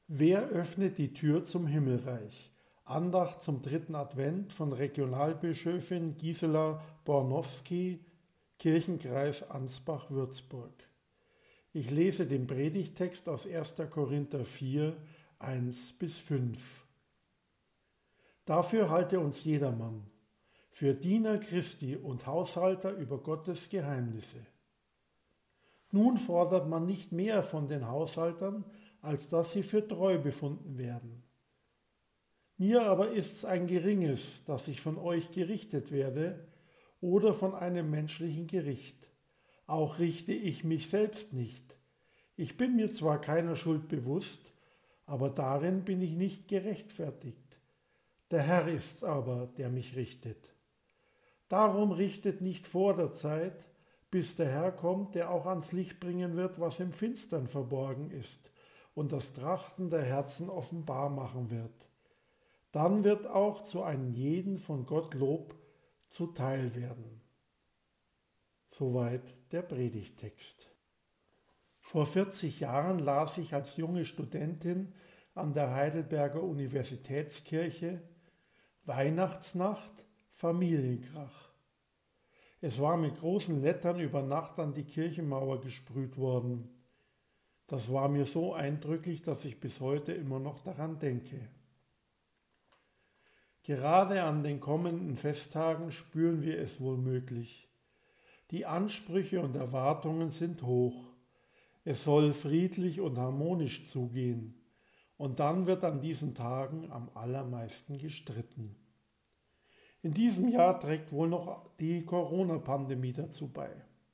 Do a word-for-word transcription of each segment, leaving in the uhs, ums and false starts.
Wer öffnet die Tür zum Himmelreich? Andacht zum dritten Advent von Regionalbischöfin Gisela Bornowski, Kirchenkreis Ansbach-Würzburg. Ich lese den Predigtext aus erster Korinther vier, eins bis fünf. Dafür halte uns jedermann für Diener Christi und Haushalter über Gottes Geheimnisse. Nun fordert man nicht mehr von den Haushaltern, als dass sie für treu befunden werden. Mir aber ist's ein geringes, dass ich von euch gerichtet werde oder von einem menschlichen Gericht. Auch richte ich mich selbst nicht. Ich bin mir zwar keiner Schuld bewusst, aber darin bin ich nicht gerechtfertigt. Der Herr ist's aber, der mich richtet. Darum richtet nicht vor der Zeit, bis der Herr kommt, der auch ans Licht bringen wird, was im Finstern verborgen ist und das Trachten der Herzen offenbar machen wird. Dann wird auch zu einem jeden von Gott Lob zuteil werden. Soweit der Predigtext. Vor vierzig Jahren las ich als junge Studentin an der Heidelberger Universitätskirche Weihnachtsnacht, Familienkrach. Es war mit großen Lettern über Nacht an die Kirchenmauer gesprüht worden. Das war mir so eindrücklich, dass ich bis heute immer noch daran denke. Gerade an den kommenden Festtagen spüren wir es womöglich. Die Ansprüche und Erwartungen sind hoch. Es soll friedlich und harmonisch zugehen. Und dann wird an diesen Tagen am allermeisten gestritten. In diesem Jahr trägt wohl noch die Corona-Pandemie dazu bei.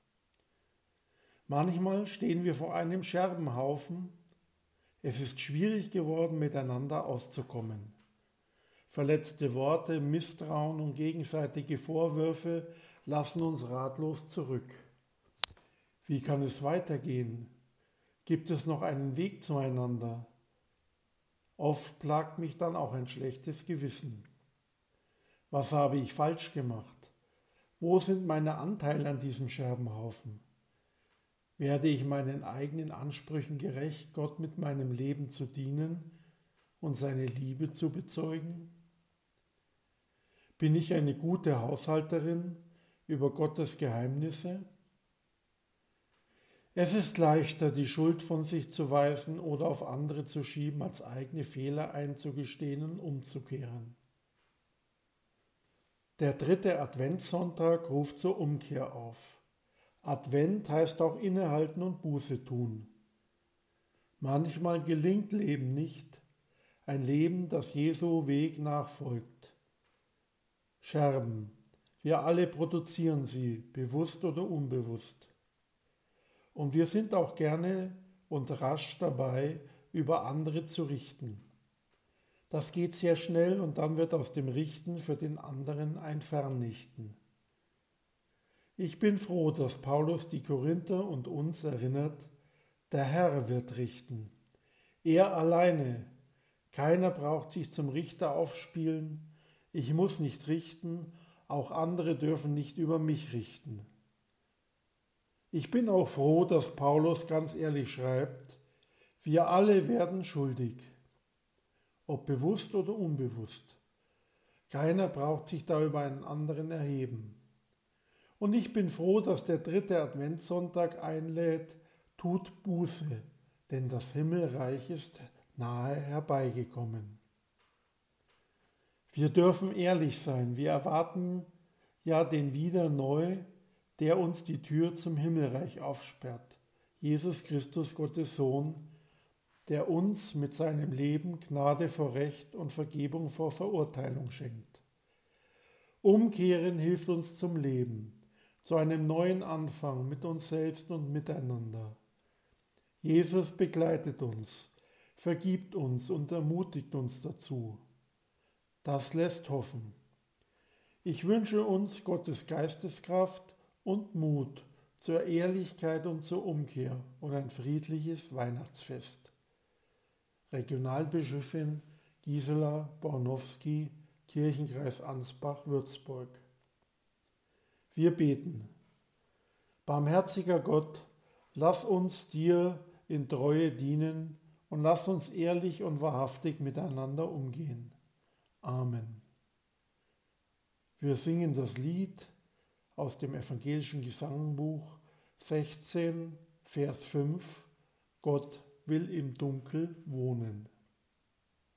Manchmal stehen wir vor einem Scherbenhaufen. Es ist schwierig geworden, miteinander auszukommen. Verletzte Worte, Misstrauen und gegenseitige Vorwürfe lassen uns ratlos zurück. Wie kann es weitergehen? Gibt es noch einen Weg zueinander? Oft plagt mich dann auch ein schlechtes Gewissen. Was habe ich falsch gemacht? Wo sind meine Anteile an diesem Scherbenhaufen? Werde ich meinen eigenen Ansprüchen gerecht, Gott mit meinem Leben zu dienen und seine Liebe zu bezeugen? Bin ich eine gute Haushalterin über Gottes Geheimnisse? Es ist leichter, die Schuld von sich zu weisen oder auf andere zu schieben, als eigene Fehler einzugestehen und umzukehren. Der dritte Adventssonntag ruft zur Umkehr auf. Advent heißt auch innehalten und Buße tun. Manchmal gelingt Leben nicht, ein Leben, das Jesu Weg nachfolgt. Scherben, wir alle produzieren sie, bewusst oder unbewusst. Und wir sind auch gerne und rasch dabei, über andere zu richten. Das geht sehr schnell und dann wird aus dem Richten für den anderen ein Vernichten. Ich bin froh, dass Paulus die Korinther und uns erinnert, der Herr wird richten. Er alleine. Keiner braucht sich zum Richter aufspielen. Ich muss nicht richten, auch andere dürfen nicht über mich richten. Ich bin auch froh, dass Paulus ganz ehrlich schreibt, wir alle werden schuldig. Ob bewusst oder unbewusst. Keiner braucht sich da über einen anderen erheben. Und ich bin froh, dass der dritte Adventssonntag einlädt, tut Buße, denn das Himmelreich ist nahe herbeigekommen. Wir dürfen ehrlich sein, wir erwarten ja den wieder neu, der uns die Tür zum Himmelreich aufsperrt, Jesus Christus, Gottes Sohn, der uns mit seinem Leben Gnade vor Recht und Vergebung vor Verurteilung schenkt. Umkehren hilft uns zum Leben, zu einem neuen Anfang mit uns selbst und miteinander. Jesus begleitet uns, vergibt uns und ermutigt uns dazu. Das lässt hoffen. Ich wünsche uns Gottes Geisteskraft und Mut zur Ehrlichkeit und zur Umkehr und ein friedliches Weihnachtsfest. Regionalbischöfin Gisela Bornowski, Kirchenkreis Ansbach-Würzburg. Wir beten. Barmherziger Gott, lass uns dir in Treue dienen und lass uns ehrlich und wahrhaftig miteinander umgehen. Amen. Wir singen das Lied aus dem evangelischen Gesangbuch sechzehn, Vers fünf. Gott will im Dunkel wohnen.